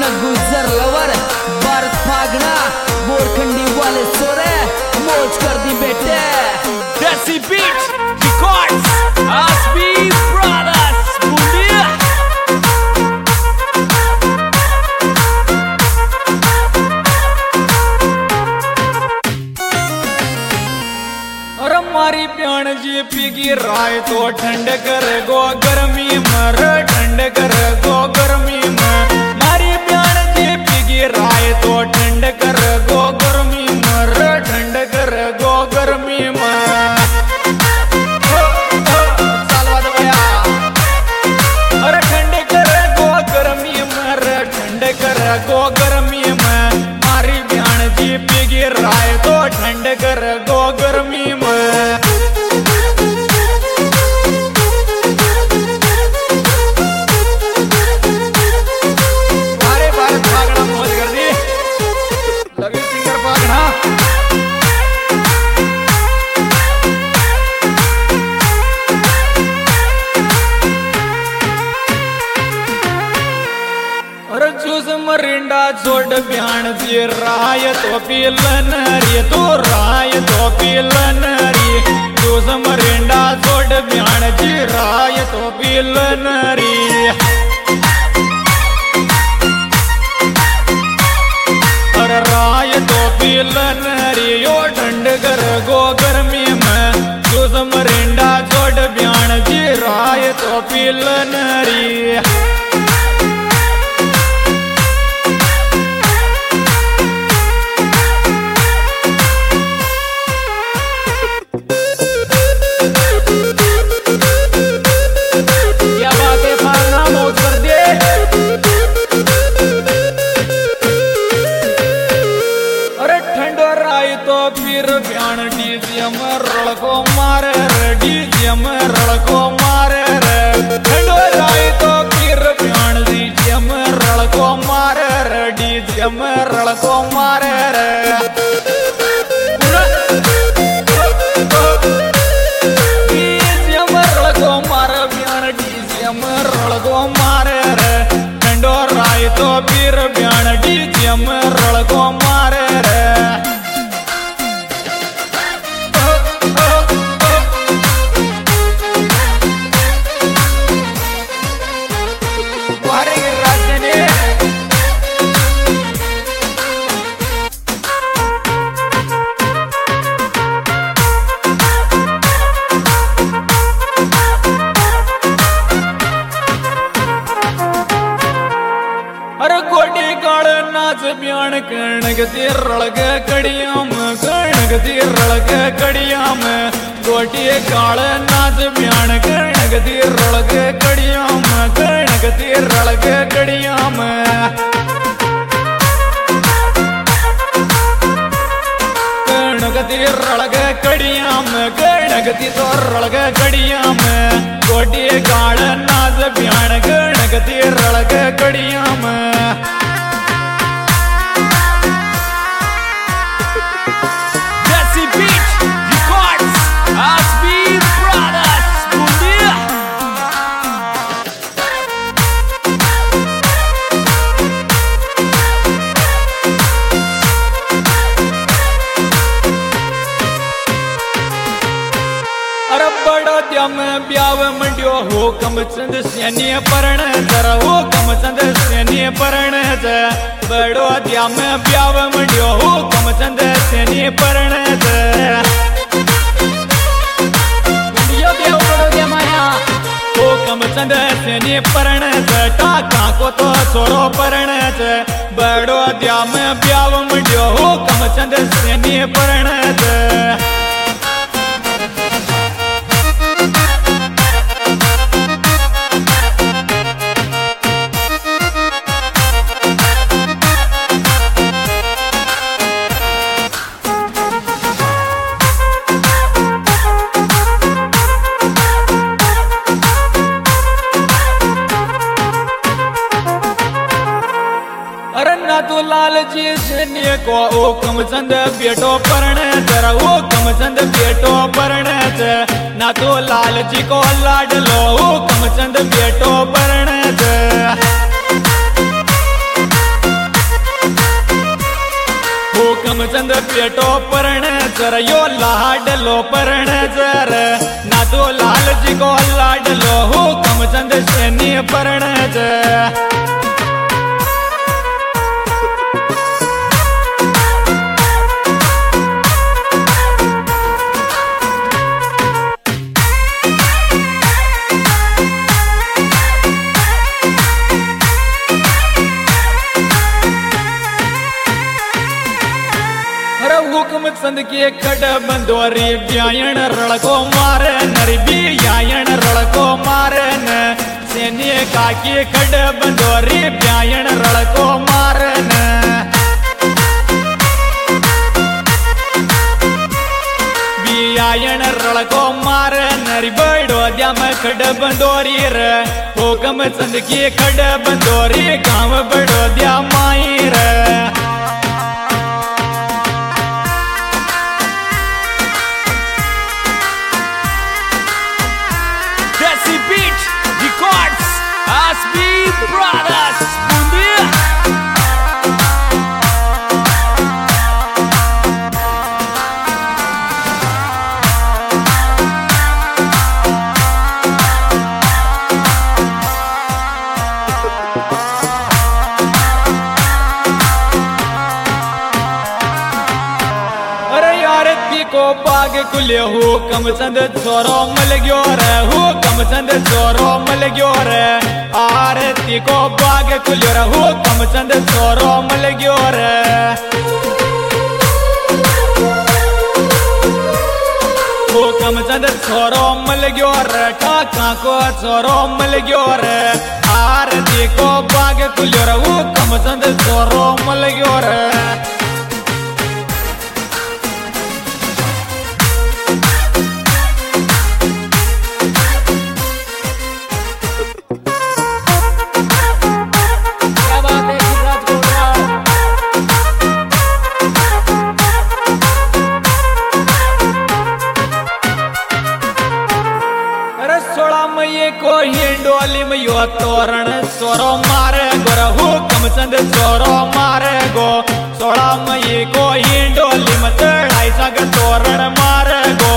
न गुजर लवर भारत फागना बोरखंडी वाले सोरे मौज कर दी बेटे देसी बीट्स रिकॉर्ड्स आसबीज ब्रदर्स बुंदिया और हमारी प्याण जी पीगी राय तो ठंड कर गो गर्मी मर ठंड कर गो गर्मी में मारी प्याण जी पीगी राय तो ठंड कर गो गर्मी मर ठंड कर गो गर्मी में और ठंड कर गो गर्मी मर ठंड कर गो गर्मी में मारी प्याण जी पीगी राय तो ठंड कर गो गर्मी में मरिंडा छोड़ ब्याण जी राय तो पीलन रे तो राय तो पीलन रे जूस मरिंडा छोड़ ब्याण जी राय तो पीलन रे और राय तो पीलन रे यो ठंड कर गो गर्मी में जूस मरिंडा छोड़ ब्याण जी राय तो पीलन रे रड़को मारे डीजेम रड़को मारे ठंडो राय तो फिर प्याण डीजेम रड़को मारे डीजेम रड़को मारे डीजेम रड़को मारे प्याण डीजेम रड़को मारे ठंडो राय तो फिर प्याण डीजेम रड़को मारे ब्याण कणक तीर रड़क कड़ियाम कणक तीर रड़क कड़ियाम गोटी काल नाच ब्याण कणक तीर रड़क कड़ियाम कणक तीर रड़क कड़ियाम कणक तीर रड़क कड़ियाम कणक तीर रड़क कड़ियाम गोटी काल नाच ब्याण कणक तीर रड़क कड़ियाम में ब्याव मंडियो हो कमचंद सैन्य परण जर हो कमचंद सैन्य परण बड़ो दिया में ब्याव मंडियो हो कमचंद सैन्य परण हो कमचंद सैन्य परण टाका को तो छोरो परण बड़ो दिया में ब्याव मंडियो हो कमचंद सैन्य परण तो लाल जी सैन्य को ओ कमचंद बेटो परण जरा ओ कमचंद बेटो परण ना तो लाल जी को लाड लो ओ कमचंद बेटो परण पेटो परण जर यो लाडलो परण जर ना तो लाल जी को लाडलो हो कमचंद सैनी परण जर हुक्म चंद के खड बंदोरी ब्यायण रड़को मारे नरी बियायण रड़को मारे न सेने काकी खड बंदोरी ब्यायण रड़को मारे न बियायण रड़को मारे नरी बड़ो द्याम खड बंदोरी रे हुक्म चंद के खड बंदोरी गांव बड़ो द्या माई रे Brothers, को बाग कुले हो कमचंद छोरो मल गयो रे हो कमचंद छोरो मल गयो रे आरती को बाग कुले रे हो कमचंद छोरो मल गयो रे हो कमचंद छोरो मल गयो रे टाका को छोरो मल गयो रे आरती को बाग कुले रे हो कमचंद छोरो मल गयो रे को हिंडोली में यो तोरण सोरो मारे गो रहू कमचंद सोरो मारे गो 16 मई को हिंडोली में चढ़ाई सग तोरण मारे गो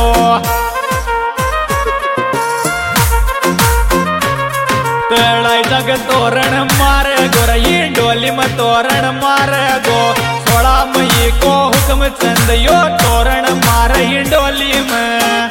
चढ़ाई सग तोरण मारे गो हिंडोली में तोरण मारे गो 16 मई को हुक्म चंद यो तोरण मारे हिंडोली में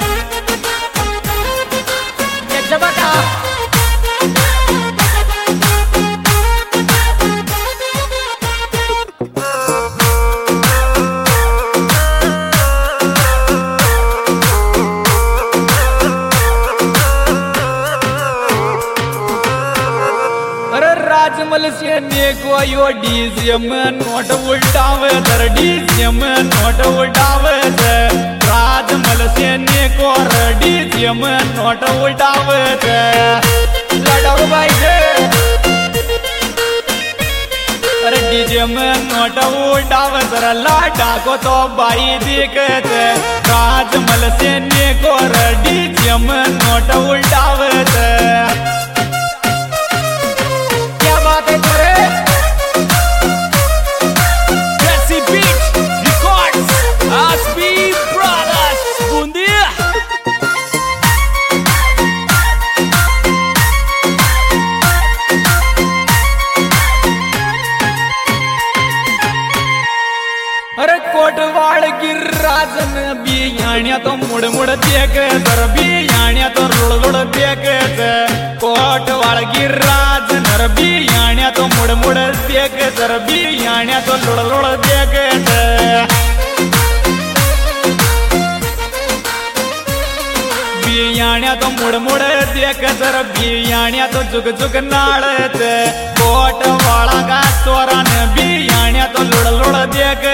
राजमल से को यो डीजे में नोट उल्टावे दर डीजे में नोट उल्टावे राजमल से को डीजे में नोट उल्टावे लड़ाओ भाई से अरे डीजे में नोट उल्टावे जरा लाडा को तो भाई दिखते राजमल से को डीजे में नोट उल्टावे कोटवाड़ गिर्राजन बियाण्या तो मुड़ मुड़ देख दर बियाण्या तो रुड़ रुड़ देख कोटवाड़ गिर्राजन बियाण्या तो मुड़ मुड़ देख दर बियाण्या तो रुड़ रुड़ देख बियाण्या तो मुड़ मुड़ देख दर बियाण्या तो जुग जुग नाड़त कोटवाड़ा का तोरण बियाण्या तो लुड़ लुड़ देख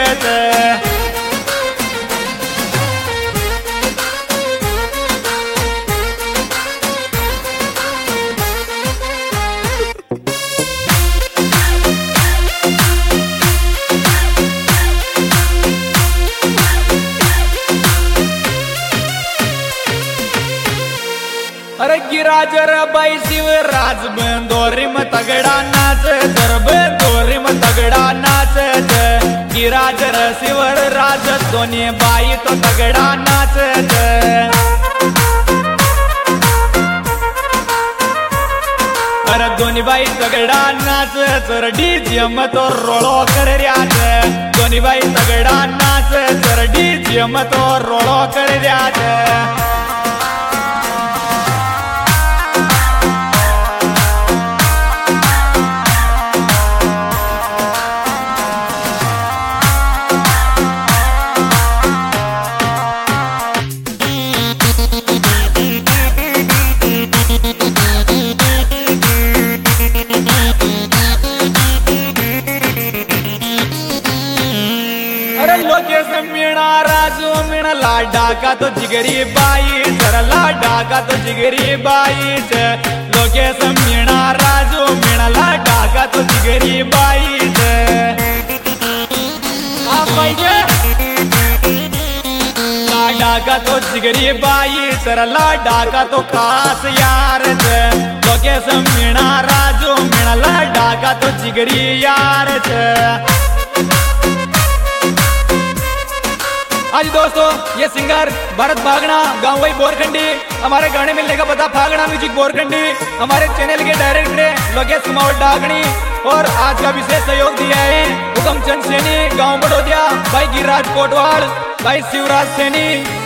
अरे गिराजर बाई शिव राज बंदोरी में तगड़ा नाच जर बंदोरी में तगड़ा नाच गिराजर शिव राज दोन्ही बाई तो तगडा नाचत अरे दोन्ही बाई तगडा नाचत डीजे म तो रोळो कर रयात दोन्ही बाई तगडा नाचत डीजे म तो रोळो कर रयात राजू मिणा लाडा का तो जिगरी बाई लाडा का तो जिगरी बाई लोकेश मीणा राजू मिणा लाडा का तो जिगरी बाई लाडा का तो जिगरी बाई लाडा का तो खास यार लोकेश मीणा राजू मिणा लाडा का तो जिगरी यार आज दोस्तों ये सिंगर भरत भागना गाँव वही बोरखंडी हमारे गाने मिलने का पता फागना म्यूजिक बोरखंडी हमारे चैनल के डायरेक्टर है लोकेश कुमार डागनी और आज का विशेष सहयोग दिया है हुकमचंद सैनी गांव बड़ोदिया भाई गिरिराज कोटवाल भाई शिवराज सैनी